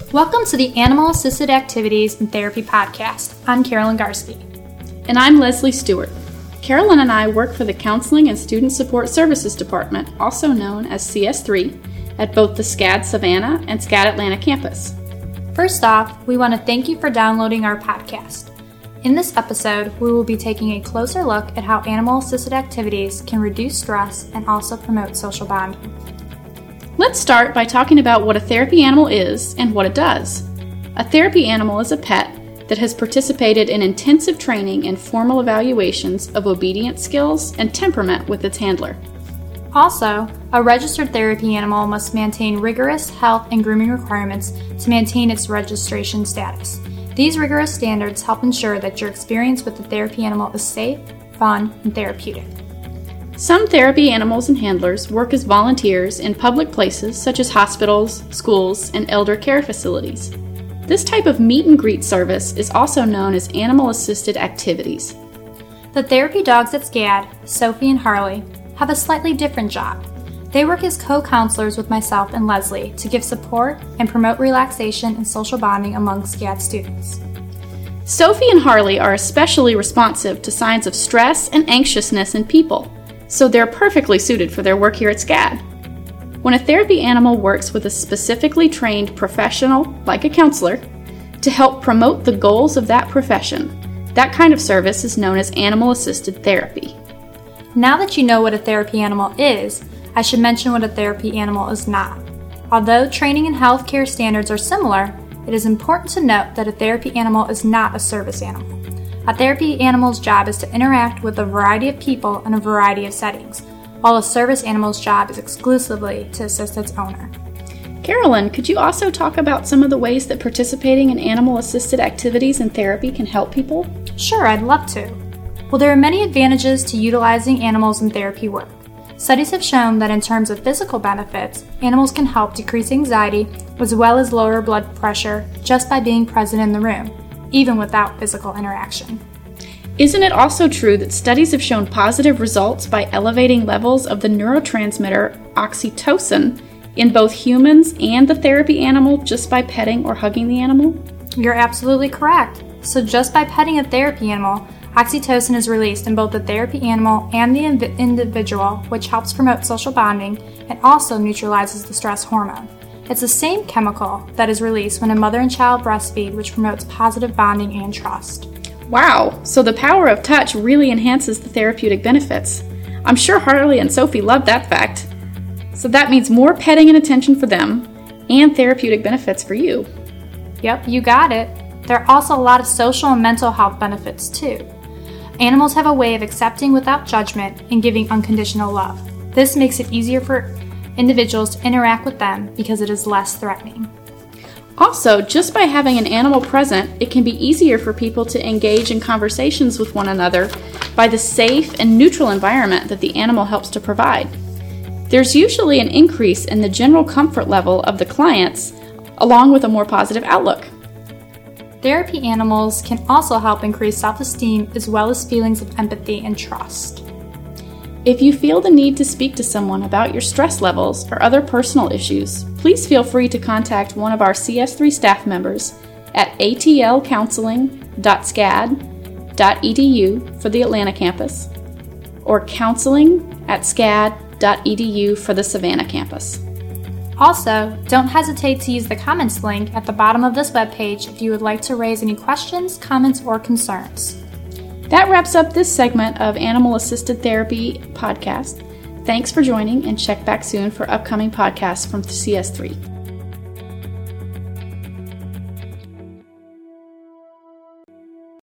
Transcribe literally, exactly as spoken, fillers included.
Welcome to the Animal Assisted Activities and Therapy Podcast. I'm Carolyn Garsky. And I'm Leslie Stewart. Carolyn and I work for the Counseling and Student Support Services Department, also known as C S three, at both the SCAD Savannah and SCAD Atlanta campus. First off, we want to thank you for downloading our podcast. In this episode, we will be taking a closer look at how animal-assisted activities can reduce stress and also promote social bonding. Let's start by talking about what a therapy animal is and what it does. A therapy animal is a pet that has participated in intensive training and formal evaluations of obedience skills and temperament with its handler. Also, a registered therapy animal must maintain rigorous health and grooming requirements to maintain its registration status. These rigorous standards help ensure that your experience with the therapy animal is safe, fun, and therapeutic. Some therapy animals and handlers work as volunteers in public places such as hospitals, schools, and elder care facilities. This type of meet and greet service is also known as animal-assisted activities. The therapy dogs at SCAD, Sophie and Harley, have a slightly different job. They work as co-counselors with myself and Leslie to give support and promote relaxation and social bonding among SCAD students. Sophie and Harley are especially responsive to signs of stress and anxiousness in people, so they're perfectly suited for their work here at SCAD. When a therapy animal works with a specifically trained professional, like a counselor, to help promote the goals of that profession, that kind of service is known as animal-assisted therapy. Now that you know what a therapy animal is, I should mention what a therapy animal is not. Although training and healthcare standards are similar, it is important to note that a therapy animal is not a service animal. A therapy animal's job is to interact with a variety of people in a variety of settings, while a service animal's job is exclusively to assist its owner. Carolyn, could you also talk about some of the ways that participating in animal-assisted activities and therapy can help people? Sure, I'd love to. Well, there are many advantages to utilizing animals in therapy work. Studies have shown that in terms of physical benefits, animals can help decrease anxiety as well as lower blood pressure just by being present in the room, even without physical interaction. Isn't it also true that studies have shown positive results by elevating levels of the neurotransmitter oxytocin in both humans and the therapy animal just by petting or hugging the animal? You're absolutely correct. So just by petting a therapy animal, oxytocin is released in both the therapy animal and the inv- individual, which helps promote social bonding and also neutralizes the stress hormone. It's the same chemical that is released when a mother and child breastfeed, which promotes positive bonding and trust. Wow, so the power of touch really enhances the therapeutic benefits. I'm sure Harley and Sophie love that fact. So that means more petting and attention for them and therapeutic benefits for you. Yep, you got it. There are also a lot of social and mental health benefits too. Animals have a way of accepting without judgment and giving unconditional love. This makes it easier for individuals to interact with them because it is less threatening. Also, just by having an animal present, it can be easier for people to engage in conversations with one another by the safe and neutral environment that the animal helps to provide. There's usually an increase in the general comfort level of the clients, along with a more positive outlook. Therapy animals can also help increase self-esteem as well as feelings of empathy and trust. If you feel the need to speak to someone about your stress levels or other personal issues, please feel free to contact one of our C S three staff members at a t l counseling dot scad dot e d u for the Atlanta campus or counseling at scad dot e d u for the Savannah campus. Also, don't hesitate to use the comments link at the bottom of this webpage if you would like to raise any questions, comments, or concerns. That wraps up this segment of Animal Assisted Therapy podcast. Thanks for joining, and check back soon for upcoming podcasts from C S three.